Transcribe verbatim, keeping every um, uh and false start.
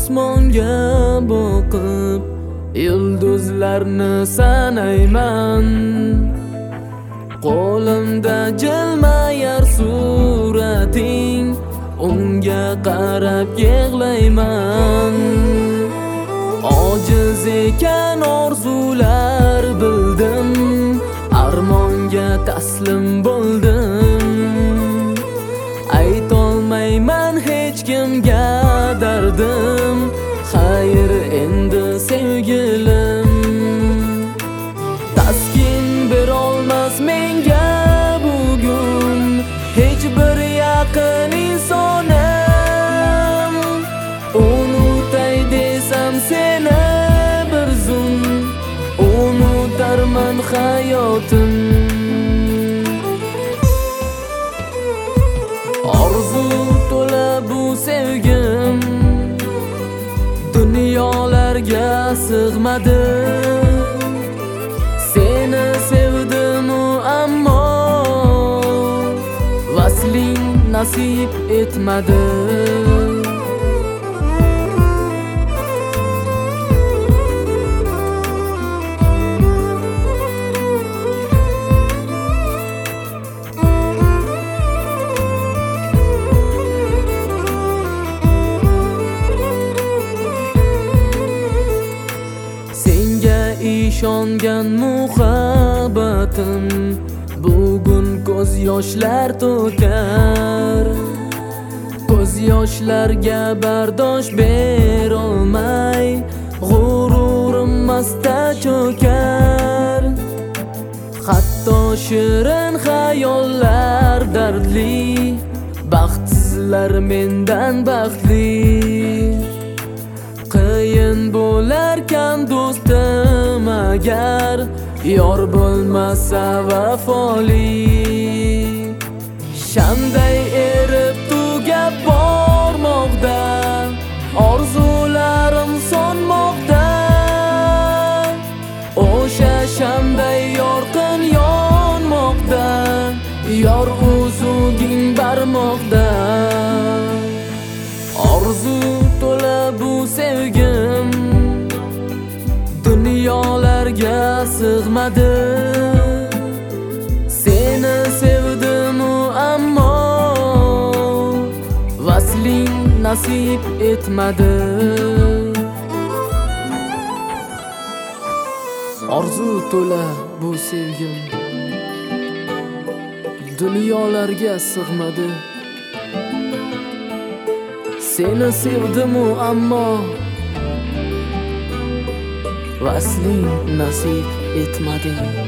osmonga boqib yulduzlarni sanayman. Qo'limda jilmayar surating, unga qarab yig'layman. Ojiz ekan orzular bildim, armonga taslim bo'ldim. Aytolmayman hech kimga dardim, xayr endi sevgilim. Taskin berolmas menga bugun hech bir yaqin insonim. Unutay desam seni bir zum, unutarman hayotim. Orzu to'la bu sevgim, dunyolarga sig'madi. Seni sevdim-u ammo vasling nasib etmadi. ishongan muhabbatim bugun ko'z yoshlar to'kar. Ko'z yoshlarga bardosh berolmay g'ururim masta cho'kar. Hatto shirin xayollar dardli, baxtsizlar mendan baxtli. Qiyin bo'larkan do'stim agar yor bo'lmasa vafoli. Shamday erib tugab bormoqda, orzularim so'nmoqda. O'sha shamday yorqin yonmoqda, yor uzuging barmoqda. Orzu to'la bu sevgim, dunyolarga sig'madi. Seni sevdim-u ammo vasling nasib etmadi. Orzu to'la bu sevgim, dunyolarga sig'madi. Seni sevdim-u ammo vasling nasib etmadi.